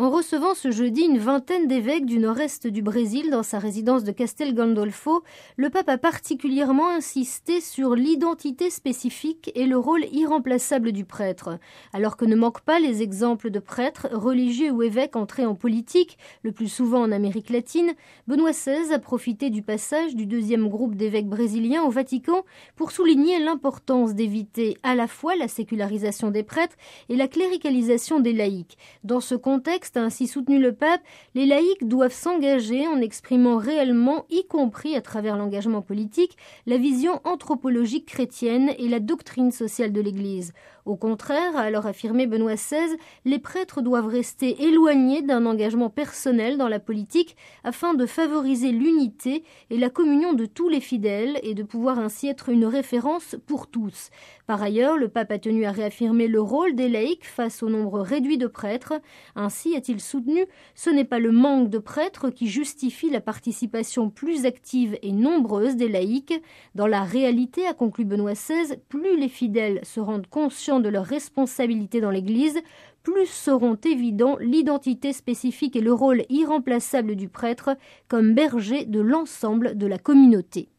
En recevant ce jeudi une vingtaine d'évêques du nord-est du Brésil dans sa résidence de Castel Gandolfo, le pape a particulièrement insisté sur l'identité spécifique et le rôle irremplaçable du prêtre. Alors que ne manquent pas les exemples de prêtres, religieux ou évêques entrés en politique, le plus souvent en Amérique latine, Benoît XVI a profité du passage du deuxième groupe d'évêques brésiliens au Vatican pour souligner l'importance d'éviter à la fois la sécularisation des prêtres et la cléricalisation des laïcs. Dans ce contexte, a ainsi soutenu le pape, les laïcs doivent s'engager en exprimant réellement, y compris à travers l'engagement politique, la vision anthropologique chrétienne et la doctrine sociale de l'Église. Au contraire, a alors affirmé Benoît XVI, les prêtres doivent rester éloignés d'un engagement personnel dans la politique afin de favoriser l'unité et la communion de tous les fidèles et de pouvoir ainsi être une référence pour tous. Par ailleurs, le pape a tenu à réaffirmer le rôle des laïcs face au nombre réduit de prêtres. Ainsi a-t-il soutenu, ce n'est pas le manque de prêtres qui justifie la participation plus active et nombreuse des laïcs. Dans la réalité, a conclu Benoît XVI, plus les fidèles se rendent conscients de leurs responsabilités dans l'Église, plus seront évidents l'identité spécifique et le rôle irremplaçable du prêtre comme berger de l'ensemble de la communauté.